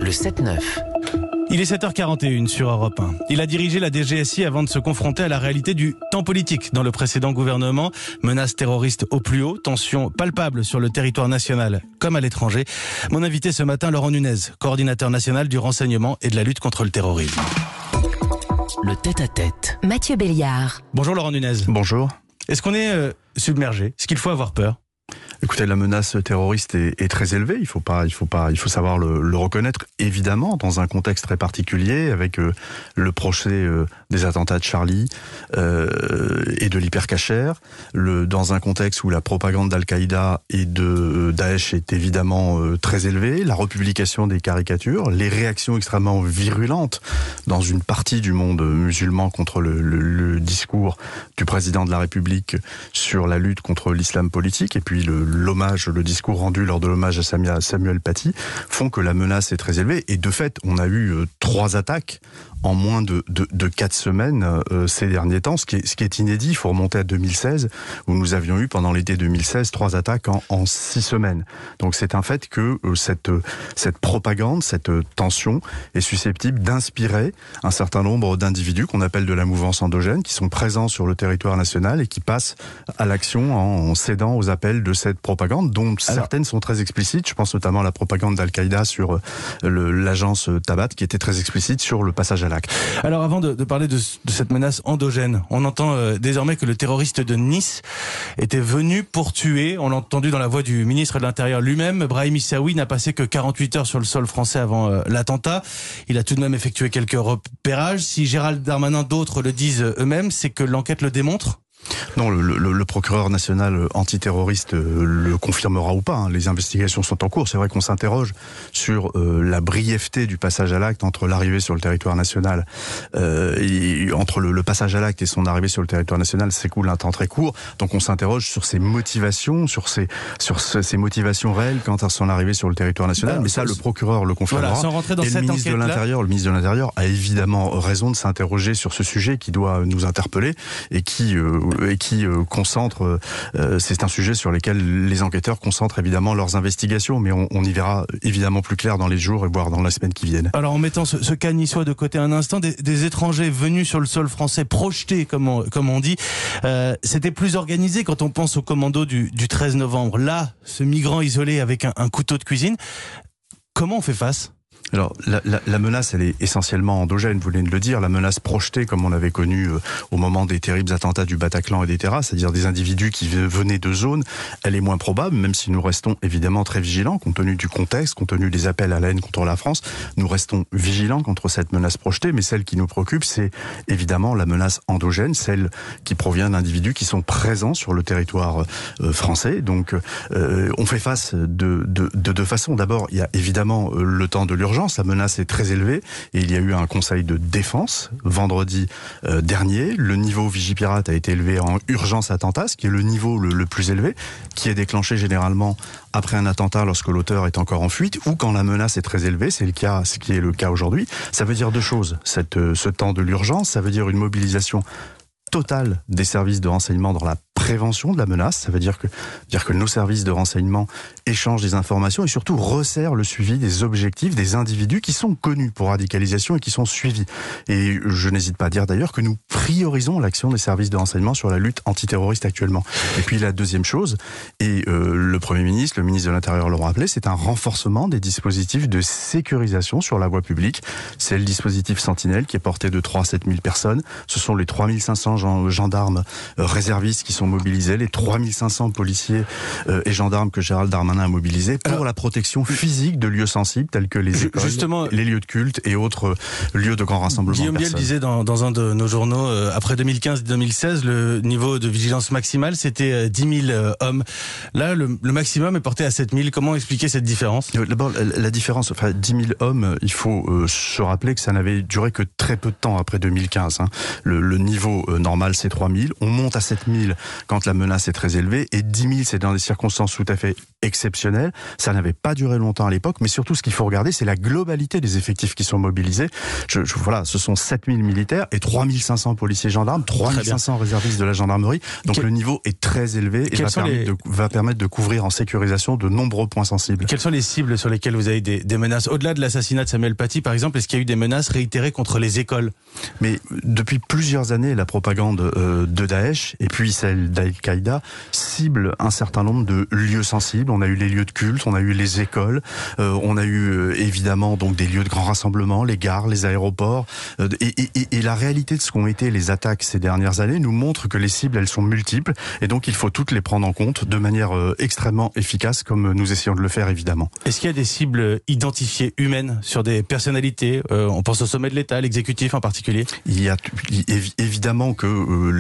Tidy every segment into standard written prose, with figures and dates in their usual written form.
le 7-9. Il est 7h41 sur Europe 1. Il a dirigé la DGSI avant de se confronter à la réalité du temps politique dans le précédent gouvernement. Menaces terroristes au plus haut, tensions palpables sur le territoire national comme à l'étranger. Mon invité ce matin, Laurent Nunez, coordinateur national du renseignement et de la lutte contre le terrorisme. Le tête-à-tête. Mathieu Béliard. Bonjour Laurent Nunez. Bonjour. Est-ce qu'on est submergé ? Est-ce qu'il faut avoir peur ? Écoutez, la menace terroriste est très élevée. Il faut savoir le reconnaître. Évidemment, dans un contexte très particulier, avec le procès des attentats de Charlie et de l'hypercacher, dans un contexte où la propagande d'Al-Qaïda et de Daesh est évidemment très élevée, la republication des caricatures, les réactions extrêmement virulentes dans une partie du monde musulman contre le discours du président de la République sur la lutte contre l'islam politique, et puis le discours rendu lors de l'hommage à Samuel Paty font que la menace est très élevée. Et de fait, on a eu 3 attaques en moins de 4 semaines ces derniers temps, ce qui est inédit. Il faut remonter à 2016, où nous avions eu pendant l'été 2016 3 attaques en 6 semaines. Donc c'est un fait que cette propagande, cette tension est susceptible d'inspirer un certain nombre d'individus qu'on appelle de la mouvance endogène, qui sont présents sur le territoire national et qui passent à l'action en cédant aux appels de cette propagande, dont certaines sont très explicites. Je pense notamment à la propagande d'Al-Qaïda sur l'agence Tabat, qui était très explicite sur le passage à l'acte. Alors avant de parler de cette menace endogène, on entend désormais que le terroriste de Nice était venu pour tuer. On l'a entendu dans la voix du ministre de l'Intérieur lui-même. Brahim Issaoui n'a passé que 48 heures sur le sol français avant l'attentat. Il a tout de même effectué quelques repérages. Si Gérald Darmanin, d'autres le disent eux-mêmes, c'est que l'enquête le démontre ? Non, le procureur national antiterroriste le confirmera ou pas. Les investigations sont en cours. C'est vrai qu'on s'interroge sur la brièveté du passage à l'acte entre l'arrivée sur le territoire national, entre le passage à l'acte et son arrivée sur le territoire national, s'écoule un temps très court. Donc on s'interroge sur ses motivations, sur ses motivations réelles quant à son arrivée sur le territoire national. Mais ça, le procureur le confirmera. Voilà, sans rentrer dans cette ministre de l'Intérieur a évidemment raison de s'interroger sur ce sujet qui doit nous interpeller et qui concentre, c'est un sujet sur lequel les enquêteurs concentrent évidemment leurs investigations, mais on y verra évidemment plus clair dans les jours et voire dans les semaines qui viennent. Alors en mettant ce cas niçois de côté un instant, des étrangers venus sur le sol français, projetés comme on dit, c'était plus organisé quand on pense au commando du 13 novembre. Là, ce migrant isolé avec un couteau de cuisine, comment on fait face ? Alors, la menace, elle est essentiellement endogène, vous venez de le dire. La menace projetée, comme on l'avait connu au moment des terribles attentats du Bataclan et des terrasses, c'est-à-dire des individus qui venaient de zones, elle est moins probable, même si nous restons évidemment très vigilants, compte tenu du contexte, compte tenu des appels à la haine contre la France. Nous restons vigilants contre cette menace projetée, mais celle qui nous préoccupe, c'est évidemment la menace endogène, celle qui provient d'individus qui sont présents sur le territoire français. Donc, on fait face de 2 façons. D'abord, il y a évidemment le temps de l'urgence. La menace est très élevée et il y a eu un conseil de défense vendredi dernier. Le niveau Vigipirate a été élevé en urgence attentat, ce qui est le niveau le plus élevé, qui est déclenché généralement après un attentat lorsque l'auteur est encore en fuite ou quand la menace est très élevée. C'est ce qui est le cas aujourd'hui. Ça veut dire 2 choses. Ce temps de l'urgence, ça veut dire une mobilisation totale des services de renseignement dans la prévention de la menace. Ça veut dire que nos services de renseignement échangent des informations et surtout resserrent le suivi des objectifs des individus qui sont connus pour radicalisation et qui sont suivis. Et je n'hésite pas à dire d'ailleurs que nous priorisons l'action des services de renseignement sur la lutte antiterroriste actuellement. Et puis la deuxième chose, et le Premier ministre, le ministre de l'Intérieur l'ont rappelé, c'est un renforcement des dispositifs de sécurisation sur la voie publique. C'est le dispositif Sentinelle qui est porté de 3 à 7 000 personnes. Ce sont les 3500 gendarmes réservistes qui sont mobilisés, les 3500 policiers et gendarmes que Gérald Darmanin a mobilisés pour la protection physique de lieux sensibles tels que les écoles, les lieux de culte et autres lieux de grand rassemblement. Guillaume Biel disait dans un de nos journaux, après 2015-2016, le niveau de vigilance maximale, c'était 10 000 hommes. Là, le maximum est porté à 7 000. Comment expliquer cette différence ? D'abord, la différence, 10 000 hommes, il faut se rappeler que ça n'avait duré que très peu de temps après 2015. Le niveau normal, c'est 3 000. On monte à 7 000 quand la menace est très élevée, et 10 000, c'est dans des circonstances tout à fait exceptionnel. Ça n'avait pas duré longtemps à l'époque, mais surtout ce qu'il faut regarder, c'est la globalité des effectifs qui sont mobilisés. Voilà, ce sont 7000 militaires et 3500 policiers gendarmes, 3500 réservistes de la gendarmerie. Donc le niveau est très élevé et va permettre de couvrir en sécurisation de nombreux points sensibles. Quelles sont les cibles sur lesquelles vous avez des menaces? Au-delà de l'assassinat de Samuel Paty, par exemple, est-ce qu'il y a eu des menaces réitérées contre les écoles? Mais depuis plusieurs années, la propagande de Daesh et puis celle d'Al-Qaïda cible un certain nombre de lieux sensibles. On a eu les lieux de culte, on a eu les écoles, on a eu évidemment donc des lieux de grand rassemblement, les gares, les aéroports. Et la réalité de ce qu'ont été les attaques ces dernières années nous montre que les cibles, elles sont multiples. Et donc il faut toutes les prendre en compte de manière extrêmement efficace, comme nous essayons de le faire évidemment. Est-ce qu'il y a des cibles identifiées humaines sur des personnalités? On pense au sommet de l'État, l'exécutif en particulier. Il y a évidemment que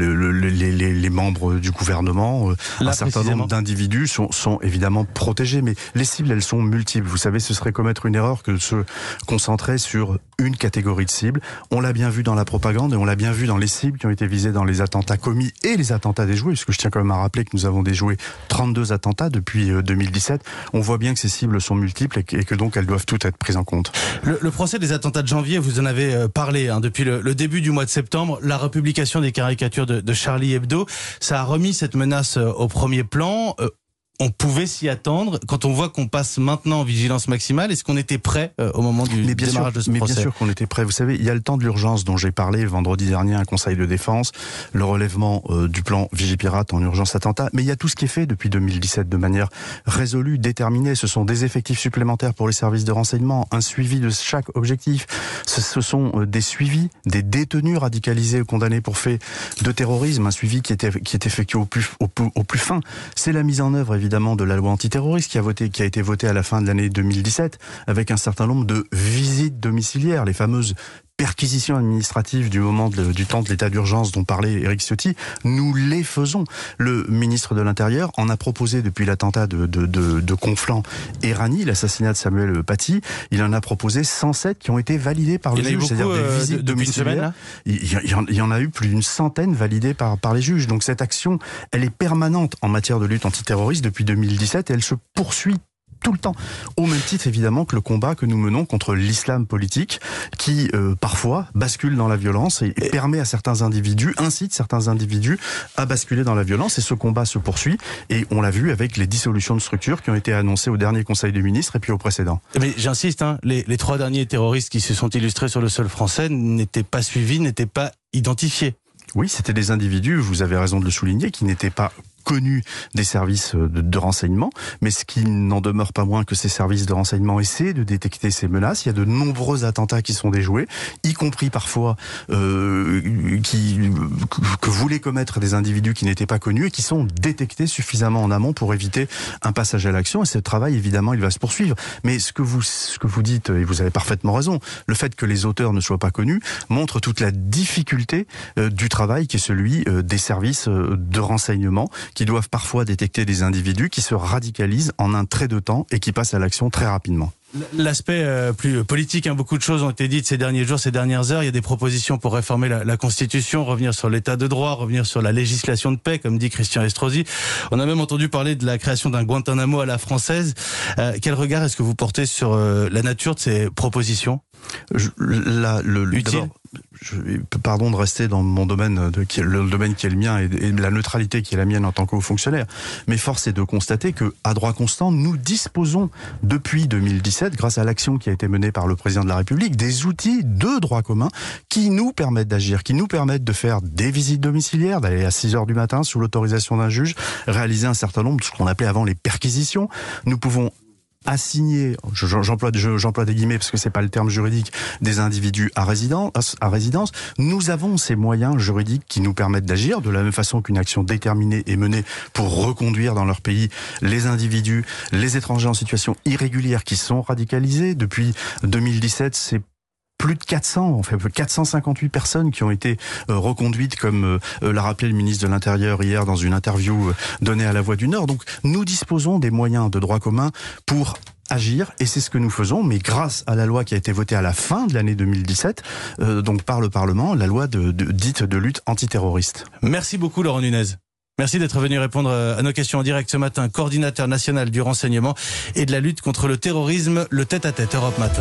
les membres du gouvernement, un certain nombre d'individus sont évidemment protégés, mais les cibles, elles sont multiples. Vous savez, ce serait commettre une erreur que de se concentrer sur une catégorie de cibles. On l'a bien vu dans la propagande et on l'a bien vu dans les cibles qui ont été visées dans les attentats commis et les attentats déjoués, puisque je tiens quand même à rappeler que nous avons déjoué 32 attentats depuis 2017. On voit bien que ces cibles sont multiples et que donc elles doivent toutes être prises en compte. Le procès des attentats de janvier, vous en avez parlé depuis le début du mois de septembre, la republication des caricatures de Charlie Hebdo, ça a remis cette menace au premier plan. On pouvait s'y attendre. Quand on voit qu'on passe maintenant en vigilance maximale, est-ce qu'on était prêt au moment du démarrage de ce procès? Mais bien sûr qu'on était prêt. Vous savez, il y a le temps de l'urgence dont j'ai parlé vendredi dernier à un conseil de défense, le relèvement du plan Vigipirate en urgence attentat. Mais il y a tout ce qui est fait depuis 2017 de manière résolue, déterminée. Ce sont des effectifs supplémentaires pour les services de renseignement, un suivi de chaque objectif. Ce sont des suivis des détenus radicalisés ou condamnés pour faits de terrorisme, un suivi qui est effectué au plus fin. C'est la mise en œuvre évidemment de la loi antiterroriste qui a été votée à la fin de l'année 2017 avec un certain nombre de visites domiciliaires, les fameuses perquisitions administratives du moment du temps de l'état d'urgence dont parlait Éric Ciotti, nous les faisons. Le ministre de l'Intérieur en a proposé depuis l'attentat de Conflans et Rani, l'assassinat de Samuel Paty, il en a proposé 107 qui ont été validés par le juge, c'est-à-dire des visites domiciliaires. Il y en a eu plus d'une centaine validées par les juges. Donc cette action, elle est permanente en matière de lutte antiterroriste depuis 2017 et elle se poursuit tout le temps. Au même titre, évidemment, que le combat que nous menons contre l'islam politique, qui parfois bascule dans la violence et permet à certains individus, incite certains individus à basculer dans la violence. Et ce combat se poursuit. Et on l'a vu avec les dissolutions de structures qui ont été annoncées au dernier Conseil des ministres et puis au précédent. Mais j'insiste, les 3 derniers terroristes qui se sont illustrés sur le sol français n'étaient pas suivis, n'étaient pas identifiés. Oui, c'était des individus, vous avez raison de le souligner, qui n'étaient pas connus des services de renseignement, mais ce qui n'en demeure pas moins que ces services de renseignement essaient de détecter ces menaces. Il y a de nombreux attentats qui sont déjoués, y compris parfois que voulaient commettre des individus qui n'étaient pas connus et qui sont détectés suffisamment en amont pour éviter un passage à l'action. Et ce travail, évidemment, il va se poursuivre. Mais ce que vous dites, et vous avez parfaitement raison, le fait que les auteurs ne soient pas connus montre toute la difficulté du travail qui est celui des services de renseignement qui doivent parfois détecter des individus qui se radicalisent en un trait de temps et qui passent à l'action très rapidement. L'aspect plus politique, beaucoup de choses ont été dites ces derniers jours, ces dernières heures. Il y a des propositions pour réformer la Constitution, revenir sur l'état de droit, revenir sur la législation de paix, comme dit Christian Estrosi. On a même entendu parler de la création d'un Guantanamo à la française. Quel regard est-ce que vous portez sur la nature de ces propositions? Utile. Pardon de rester dans mon domaine, le domaine qui est le mien et la neutralité qui est la mienne en tant que haut fonctionnaire. Mais force est de constater que, à droit constant, nous disposons depuis 2017, grâce à l'action qui a été menée par le président de la République, des outils de droit commun qui nous permettent d'agir, qui nous permettent de faire des visites domiciliaires, d'aller à 6 heures du matin sous l'autorisation d'un juge, réaliser un certain nombre de ce qu'on appelait avant les perquisitions. Nous pouvons assigner, j'emploie des guillemets parce que c'est pas le terme juridique, des individus à résidence. Nous avons ces moyens juridiques qui nous permettent d'agir de la même façon qu'une action déterminée est menée pour reconduire dans leur pays les individus, les étrangers en situation irrégulière qui sont radicalisés. Depuis 2017, c'est plus de 458 personnes qui ont été reconduites, comme l'a rappelé le ministre de l'Intérieur hier dans une interview donnée à La Voix du Nord. Donc nous disposons des moyens de droit commun pour agir, et c'est ce que nous faisons, mais grâce à la loi qui a été votée à la fin de l'année 2017, donc par le Parlement, la loi dite de lutte antiterroriste. Merci beaucoup Laurent Nunez. Merci d'être venu répondre à nos questions en direct ce matin. Coordinateur national du renseignement et de la lutte contre le terrorisme, le tête-à-tête Europe Matin.